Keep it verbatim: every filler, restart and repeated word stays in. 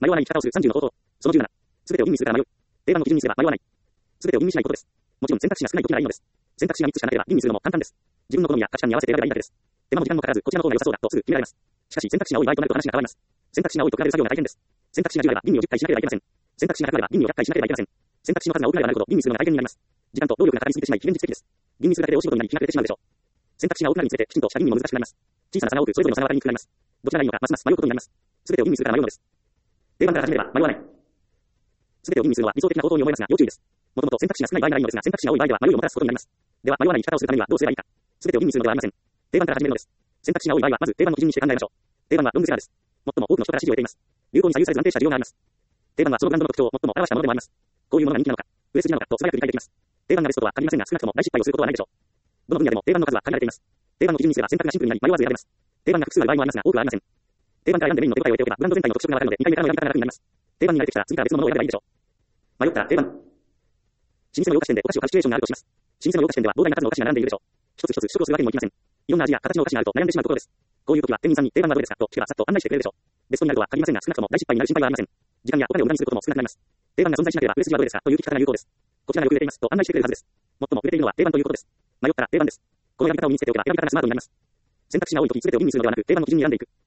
迷わない生き方をするさんじゅうの方法。そのじゅうなな。すべてを吟味するから迷う。定番の基準にすれば迷わない。すべてを吟味しないことです。もちろん選択肢が少ない時ならいいのです。選択肢がみっつしかなければ吟味するのも簡単です。自分の好みや価値観に合わせて選べばいいだけです。手間も時間もかからずこちらの方が良さそうだとすぐ決められます。しかし選択肢が多い場合となると話が変わります。選択肢が多いと比べる作業が大変です。選択肢がじゅうあれば吟味をじゅっかいしなければいけません。選択肢がひゃくあれば吟味をひゃっかいしなければいけません。選択肢の数が多くなればなるほど吟味するのが大変になります。時間と労力がかかりすぎてしまい非現実的です。吟味するだけで大仕事になり日が暮れてしまうでしょう。選択肢が多くなるにつれてきちんとした吟味も難しくなります。小さな差が多くそれぞれの差が分かりにくくなります。どちらがいいのかますます迷うことになります。すべてを吟味するから迷うのです。定番から始めれば迷わない。すべてを吟味するのは理想的な方法に思えますが要注意です。もともと選択肢が少ない場合ならいいのですが選択肢が多い場合では迷いをもたらすことになります。では迷わない生き方をするためにはどうすればいいか。すべてを吟味するのではありません。定番から始めるのです。選択肢が多い場合はまず定番の基準にして考えましょう。定番はロングセラーです。最も多くの人から支持を得ています。流行に左右されず安定した需要があります。定番はそのブランドの特徴を最も表したものでもあります。こういうものが人気なのか、売れ筋なのかと素早く理解できます。定番がベストとは限りませんが少なくとも大失敗をすることはないでしょう。どの分野でも定番の数は限られています。定番の基準にすれば選択がシンプルになり迷わず選べます。定番が複数ある場合もありますが多くはありません。定番から選んでメインの手応えを得ておけばブランド全体の特色がわかるのでにかいめからの選び方が楽になります。定番に慣れてきたら次から別のものを選べばいいでしょう。迷ったら定番。老舗の洋菓子店でお菓子を買うシチュエーションがあるとします。老舗の洋菓子店では膨大な数のお菓子が並んでいるでしょう。一つ一つ試食をするわけにもいきません。いろんな味や形のお菓子があると悩んでしまうところです。こういう時は店員さんに定番はどれですかと聞けばさっと案内してくれるでしょう。ベストになるとは限りませんが少なくとも大失敗になる心配はありません。時間やお金を無駄にすることも少なくなります。定番が存在しなければ売れ筋はどれですかという聞き方が有効です。こちらがよく売れていますと案内してくれるはずです。最も売れているのは定番ということです。迷ったら定番です。このやり方を身につけておけば選び方がスマートになります。選択肢が多い時全てを吟味するのではなく定番の基準に選んでいく。